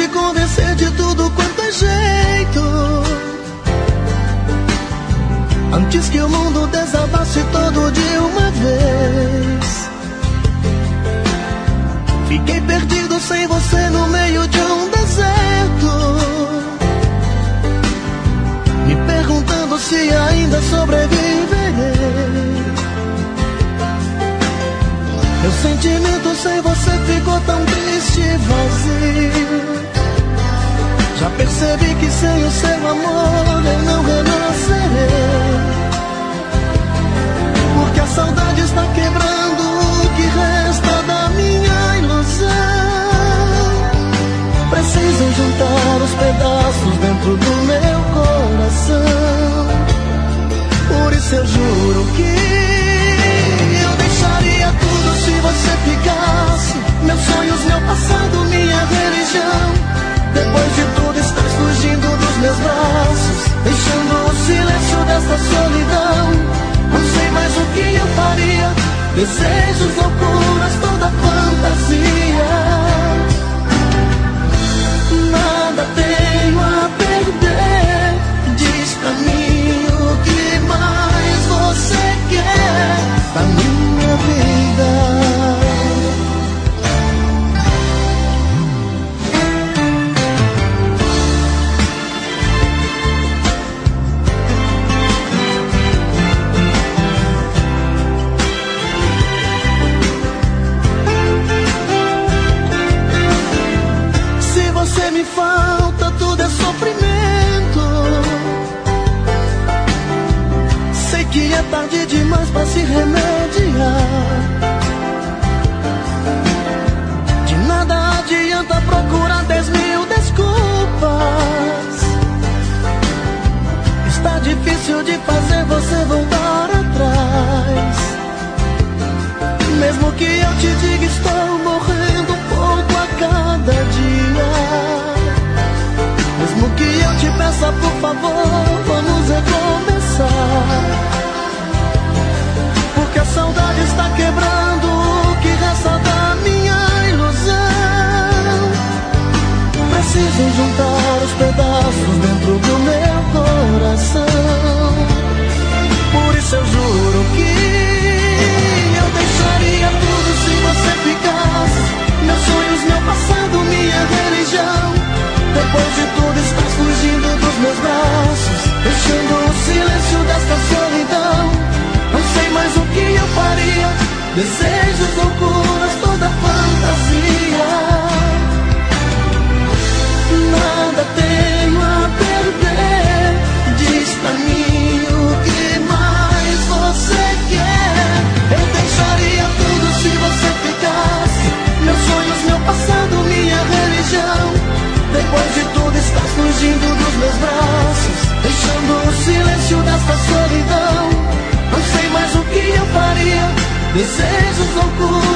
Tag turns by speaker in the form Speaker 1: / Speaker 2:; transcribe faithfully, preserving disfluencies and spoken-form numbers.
Speaker 1: te convencer de tudo quanto é jeito, antes que o mundo desabasse todo de uma vez. Fiquei perdido sem você no meio de um deserto, me perguntando se ainda sobreviverei. Meu sentimento sem você ficou tão triste e vazio. Já percebi que sem o seu amor eu não renascerei, porque a saudade está quebrando o que resta da minha ilusão. Preciso juntar os pedaços dentro do meu coração. Por isso eu juro que eu deixaria tudo se você ficasse. Meus sonhos, meu passado, minha religião. Depois de tudo estás fugindo dos meus braços, deixando o silêncio dessa solidão. Não sei mais o que eu faria. Desejos, loucuras, toda fantasia. Nada tenho a perder. Diz pra mim o que mais você quer da minha vida. Me falta, tudo é sofrimento. Sei que é tarde demais pra se remediar. De nada adianta procurar dez mil desculpas. Está difícil de fazer você voltar atrás. Mesmo que eu te diga, estou morrendo um pouco a cada dia. Mesmo que eu te peça, por favor, vamos recomeçar. Porque a saudade está quebrando o que resta da minha ilusão. Preciso juntar os pedaços dentro do meu coração. Por isso eu juro que eu deixaria tudo se você ficasse. Meus sonhos, meu passado, minha religião. Depois de tudo estás fugindo dos meus braços, deixando o silêncio desta solidão. Não sei mais o que eu faria. Desejos, loucuras, toda fantasia. Nada tenho a perder. Diz pra mim o que mais você quer. Eu deixaria tudo se você ficasse. Meus sonhos, meu passado, minha religião. Depois de tudo estás fugindo dos meus braços, deixando o silêncio desta solidão. Não sei mais o que eu faria. Desejos, loucuras,